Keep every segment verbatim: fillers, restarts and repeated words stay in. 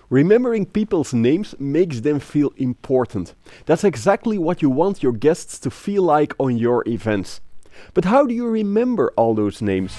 Remembering people's names makes them feel important. That's exactly what you want your guests to feel like on your events. But how do you remember all those names?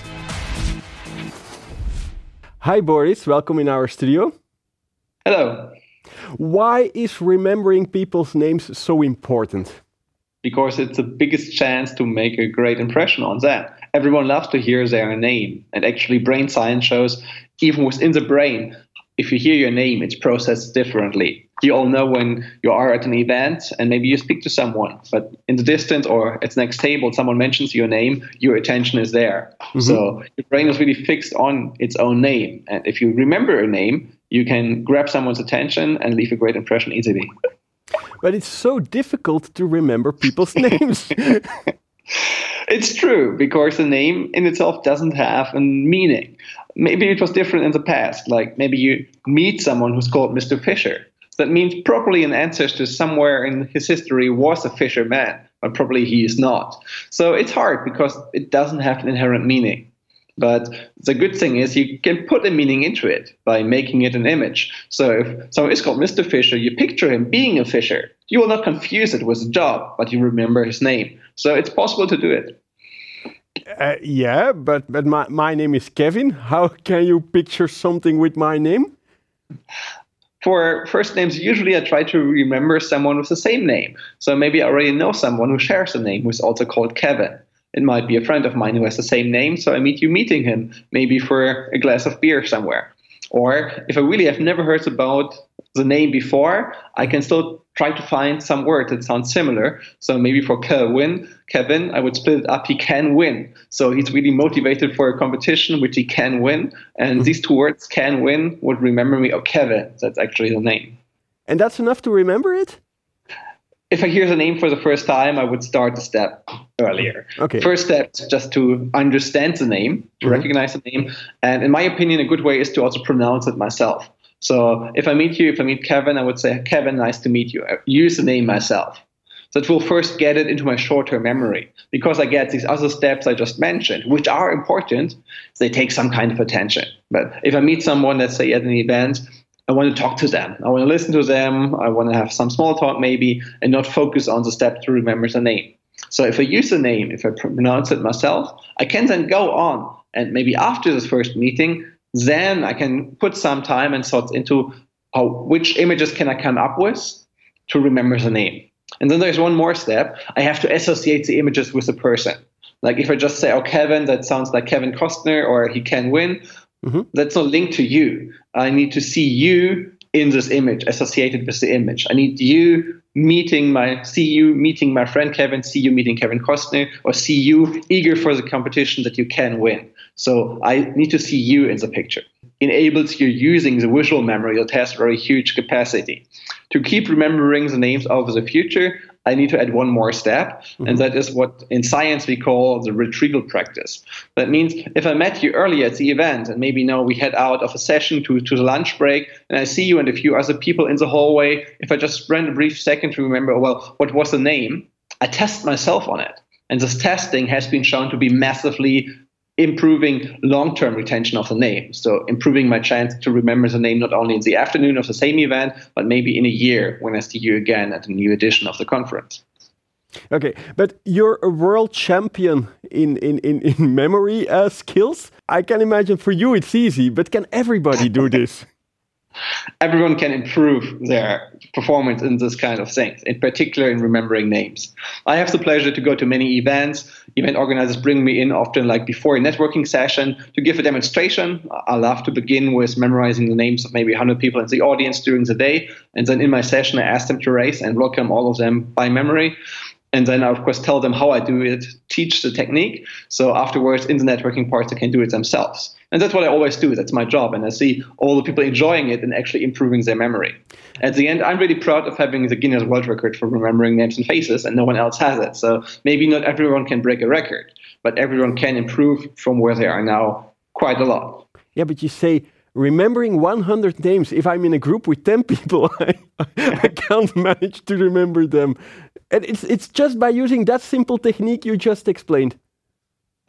Hi Boris, welcome in our studio. Hello. Why is remembering people's names so important? Because it's the biggest chance to make a great impression on them. Everyone loves to hear their name. And actually brain science shows, even within the brain, if you hear your name, it's processed differently. You all know when you are at an event and maybe you speak to someone, but in the distance or at the next table, someone mentions your name, your attention is there. Mm-hmm. So your brain is really fixed on its own name. And if you remember a name, you can grab someone's attention and leave a great impression easily. But it's so difficult to remember people's names. It's true, because the name in itself doesn't have a meaning. Maybe it was different in the past. Like maybe you meet someone who's called Mister Fisher. That means probably an ancestor somewhere in his history was a fisherman, but probably he is not. So it's hard because it doesn't have an inherent meaning. But the good thing is you can put a meaning into it by making it an image. So if someone is called Mister Fisher, you picture him being a fisher. You will not confuse it with a job, but you remember his name. So it's possible to do it. Uh, yeah, but, but my, my name is Kevin. How can you picture something with my name? For first names, usually I try to remember someone with the same name. So maybe I already know someone who shares a name who's also called Kevin. It might be a friend of mine who has the same name, so I meet you meeting him, maybe for a glass of beer somewhere. Or if I really have never heard about the name before, I can still try to find some word that sounds similar. So maybe for Kevin, Kevin, I would split it up, he can win. So he's really motivated for a competition which he can win. And mm-hmm. these two words, can win, would remember me, oh, Kevin, that's actually the name. And that's enough to remember it? If I hear the name for the first time, I would start the step earlier. Okay. First step is just to understand the name, to mm-hmm. recognize the name. And in my opinion, a good way is to also pronounce it myself. So if I meet you, if I meet Kevin, I would say, Kevin, nice to meet you. I use the name myself. So it will first get it into my short-term memory. Because I get these other steps I just mentioned, which are important, they take some kind of attention. But if I meet someone, let's say at an event, I want to talk to them. I want to listen to them. I want to have some small talk maybe and not focus on the step to remember the name. So if I use the name, if I pronounce it myself, I can then go on. And maybe after this first meeting, then I can put some time and thoughts into how, which images can I come up with to remember the name. And then there's one more step. I have to associate the images with the person. Like if I just say, oh, Kevin, that sounds like Kevin Costner, or he can win. Mm-hmm. That's not linked to you. I need to see you in this image, associated with the image. I need you meeting my, see you meeting my friend Kevin, see you meeting Kevin Costner, or see you eager for the competition that you can win. So I need to see you in the picture. Enables you using the visual memory that has very huge capacity. To keep remembering the names of the future, I need to add one more step, mm-hmm. and that is what in science we call the retrieval practice. That means if I met you earlier at the event, and maybe now we head out of a session to, to the lunch break, and I see you and a few other people in the hallway, if I just spend a brief second to remember, well, what was the name? I test myself on it. And this testing has been shown to be massively improving long-term retention of the name. So improving my chance to remember the name not only in the afternoon of the same event, but maybe in a year when I see you again at a new edition of the conference. Okay, but you're a world champion in, in, in, in memory uh, skills. I can imagine for you it's easy, but can everybody do this? Everyone can improve their performance in this kind of things, in particular in remembering names. I have the pleasure to go to many events. Event organizers bring me in often like before a networking session to give a demonstration. I love to begin with memorizing the names of maybe one hundred people in the audience during the day. And then in my session, I ask them to raise and welcome all of them by memory. And then I, of course, tell them how I do it, teach the technique. So afterwards, in the networking parts, they can do it themselves. And that's what I always do. That's my job. And I see all the people enjoying it and actually improving their memory. At the end, I'm really proud of having the Guinness World Record for remembering names and faces, and no one else has it. So maybe not everyone can break a record, but everyone can improve from where they are now quite a lot. Yeah, but you say remembering one hundred names. If I'm in a group with ten people, I, I can't manage to remember them. And it's it's just by using that simple technique you just explained.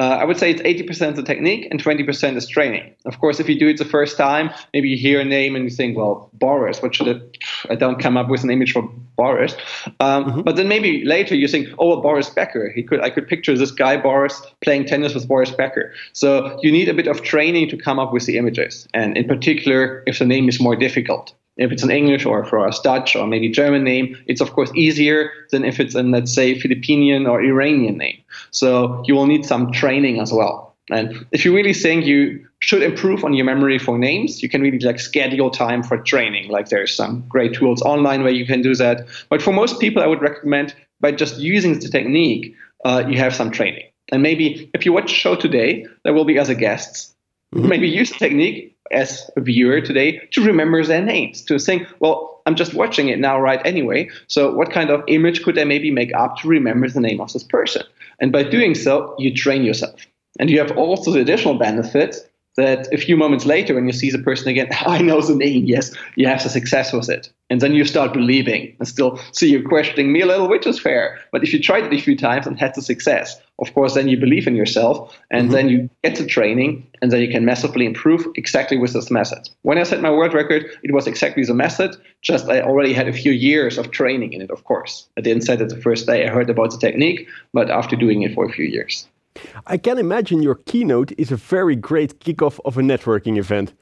Uh, I would say it's eighty percent the technique and twenty percent is training. Of course, if you do it the first time, maybe you hear a name and you think, well, Boris, what should it? I don't come up with an image for Boris. Um, mm-hmm. But then maybe later you think, oh, well, Boris Becker. He could, I could picture this guy, Boris, playing tennis with Boris Becker. So you need a bit of training to come up with the images. And in particular, if the name is more difficult. If it's an English or for a Dutch or maybe German name, it's of course easier than if it's an, let's say, Filipinian or Iranian name. So you will need some training as well. And if you really think you should improve on your memory for names, you can really like schedule time for training. Like there's some great tools online where you can do that. But for most people, I would recommend by just using the technique, uh, you have some training. And maybe if you watch a show today, there will be other guests. Mm-hmm. Maybe use the technique as a viewer today to remember their names, to think, well, I'm just watching it now, right, anyway. So what kind of image could I maybe make up to remember the name of this person? And by doing so, you train yourself. And you have also the additional benefit that a few moments later, when you see the person again, I know the name, yes, you have the success with it. And then you start believing and still see you're questioning me a little, which is fair. But if you tried it a few times and had the success, of course, then you believe in yourself and mm-hmm. then you get the training and then you can massively improve exactly with this method. When I set my world record, it was exactly the method, just I already had a few years of training in it, of course. I didn't set it the first day I heard about the technique, but after doing it for a few years. I can imagine your keynote is a very great kickoff of a networking event.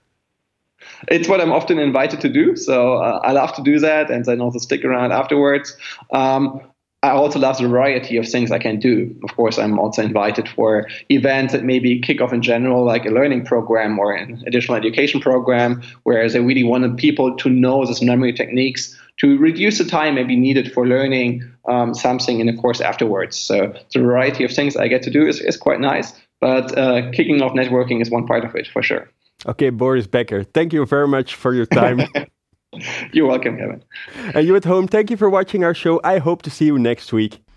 It's what I'm often invited to do, so uh, I love to do that, and then also stick around afterwards. Um, I also love the variety of things I can do. Of course, I'm also invited for events that maybe kick off in general, like a learning program or an additional education program, whereas I really wanted people to know these memory techniques to reduce the time maybe needed for learning um, something in the course afterwards. So the variety of things I get to do is, is quite nice, but uh, kicking off networking is one part of it for sure. Okay, Boris Becker, thank you very much for your time. You're welcome, Kevin. And you at home, thank you for watching our show. I hope to see you next week.